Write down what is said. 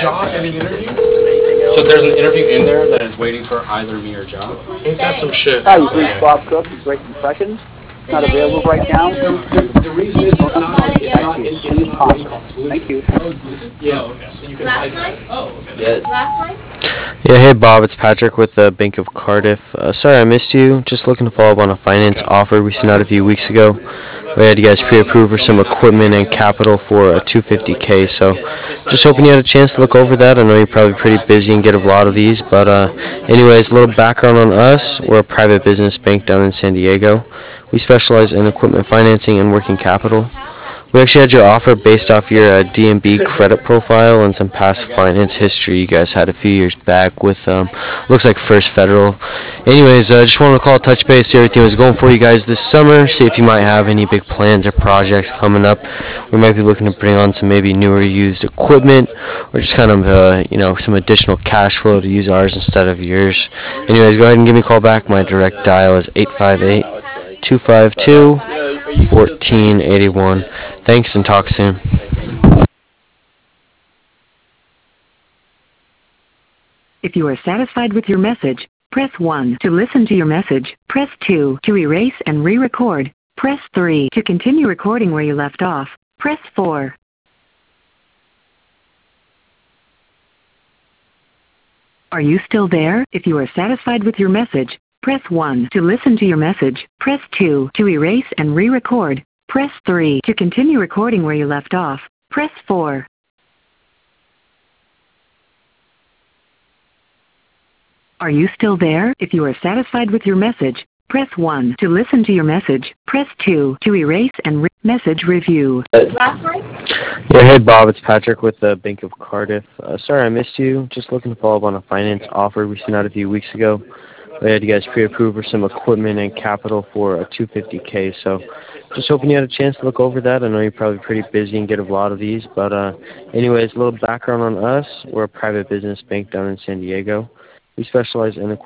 Jaw getting interviewed? So there's an interview in there that is waiting for either me or John. Ain't that some shit? Hi, you've reached Bob Cook with Great Impressions. It's not available right now. The reason is Phone number, I'll get back to you as soon as possible. Thank you. Yeah. So you can bypass. Yes. Yeah, hey Bob, it's Patrick with the Bank of Cardiff. Sorry I missed you. Just looking to follow up on a finance offer we sent out a few weeks ago. We had you guys pre-approved for some equipment and capital for a 250K. So, just hoping you had a chance to look over that. I know you're probably pretty busy and get a lot of these, but anyways, a little background on us. We're a private business bank down in San Diego. We specialize in equipment financing and working capital. We actually had your offer based off your D&B credit profile and some past finance history you guys had a few years back with, looks like First Federal. Anyways, just wanted to call, touch base, see everything was going for you guys this summer, see if you might have any big plans or projects coming up. We might be looking to bring on some maybe newer used equipment or just kind of, some additional cash flow to use ours instead of yours. Anyways, go ahead and give me a call back. My direct dial is 858-252-1481. Thanks and talk soon. If you are satisfied with your message, press 1 to listen to your message. Press 2 to erase and re-record. Press 3 to continue recording where you left off. Press 4. Are you still there? If you are satisfied with your message, press 1 to listen to your message. Press 2 to erase and re-record. Press 3 to continue recording where you left off. Press 4. Are you still there? If you are satisfied with your message, press 1 to listen to your message. Press 2 to erase and message review. Yeah, hey Bob, it's Patrick with the Bank of Cardiff. Sorry I missed you. Just looking to follow up on a finance offer we sent out a few weeks ago. We had you guys pre-approved for some equipment and capital for a 250K. So, just hoping you had a chance to look over that. I know you're probably pretty busy and get a lot of these, but anyways, a little background on us. We're a private business bank down in San Diego. We specialize in